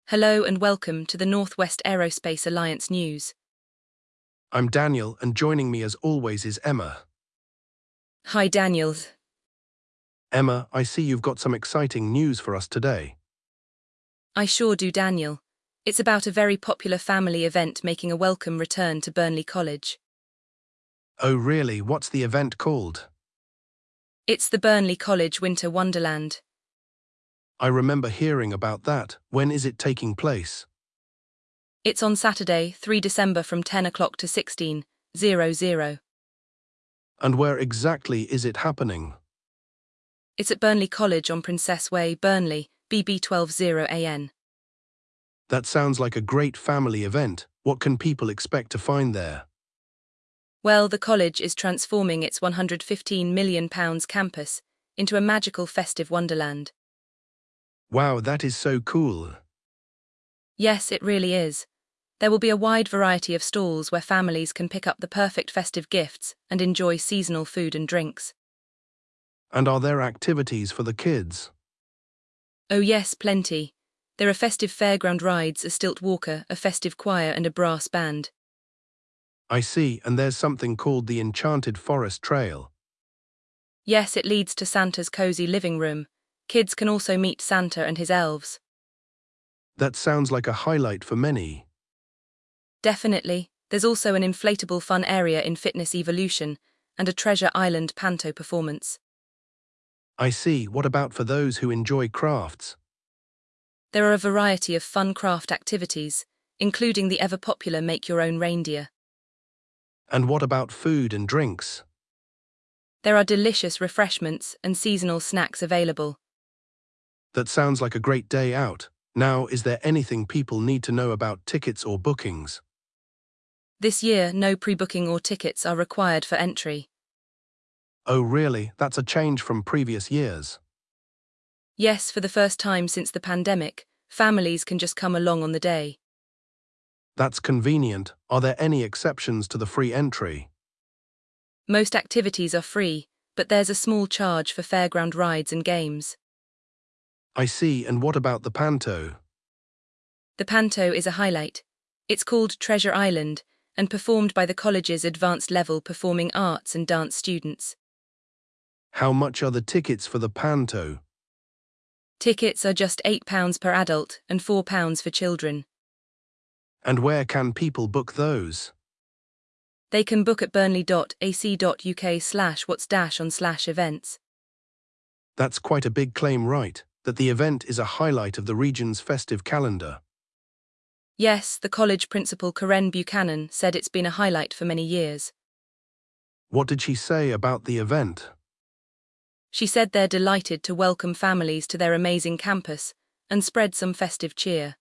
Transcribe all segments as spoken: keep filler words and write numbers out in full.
Hello and welcome to the Northwest Aerospace Alliance news. I'm Daniel, and joining me as always is Emma. Hi Daniel. Emma, I see you've got some exciting news for us today. I sure do, Daniel. It's about a very popular family event making a welcome return to Burnley College. Oh really, what's the event called? It's the Burnley College Winter Wonderland. I remember hearing about that. When is it taking place? It's on Saturday, the third of December from ten o'clock to sixteen hundred. And where exactly is it happening? It's at Burnley College on Princess Way, Burnley, B B one two zero A N. That sounds like a great family event. What can people expect to find there? Well, the college is transforming its one hundred fifteen million pounds campus into a magical festive wonderland. Wow, that is so cool. Yes, it really is. There will be a wide variety of stalls where families can pick up the perfect festive gifts and enjoy seasonal food and drinks. And are there activities for the kids? Oh yes, plenty. There are festive fairground rides, a stilt walker, a festive choir and a brass band. I see, and there's something called the Enchanted Forest Trail. Yes, it leads to Santa's cozy living room. Kids can also meet Santa and his elves. That sounds like a highlight for many. Definitely. There's also an inflatable fun area in Fitness Evolution and a Treasure Island panto performance. I see. What about for those who enjoy crafts? There are a variety of fun craft activities, including the ever-popular Make-Your-Own Reindeer. And what about food and drinks? There are delicious refreshments and seasonal snacks available. That sounds like a great day out. Now, is there anything people need to know about tickets or bookings? This year, no pre-booking or tickets are required for entry. Oh really? That's a change from previous years. Yes, for the first time since the pandemic, families can just come along on the day. That's convenient. Are there any exceptions to the free entry? Most activities are free, but there's a small charge for fairground rides and games. I see, and what about the panto? The panto is a highlight. It's called Treasure Island and performed by the college's advanced level performing arts and dance students. How much are the tickets for the panto? Tickets are just eight pounds per adult and four pounds for children. And where can people book those? They can book at burnley dot a c dot u k slash what's dash on slash events. That's quite a big claim, right? That the event is a highlight of the region's festive calendar. Yes, the college principal Karen Buchanan said it's been a highlight for many years. What did she say about the event? She said they're delighted to welcome families to their amazing campus and spread some festive cheer.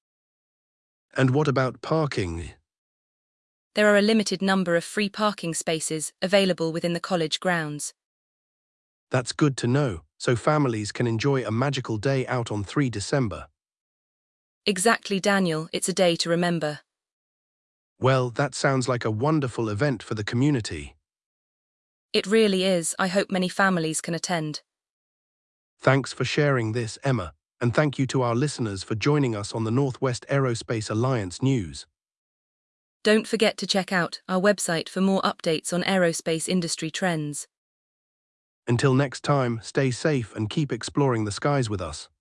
And what about parking? There are a limited number of free parking spaces available within the college grounds. That's good to know, so families can enjoy a magical day out on the third of December. Exactly, Daniel, it's a day to remember. Well, that sounds like a wonderful event for the community. It really is. I hope many families can attend. Thanks for sharing this, Emma, and thank you to our listeners for joining us on the Northwest Aerospace Alliance news. Don't forget to check out our website for more updates on aerospace industry trends. Until next time, stay safe and keep exploring the skies with us.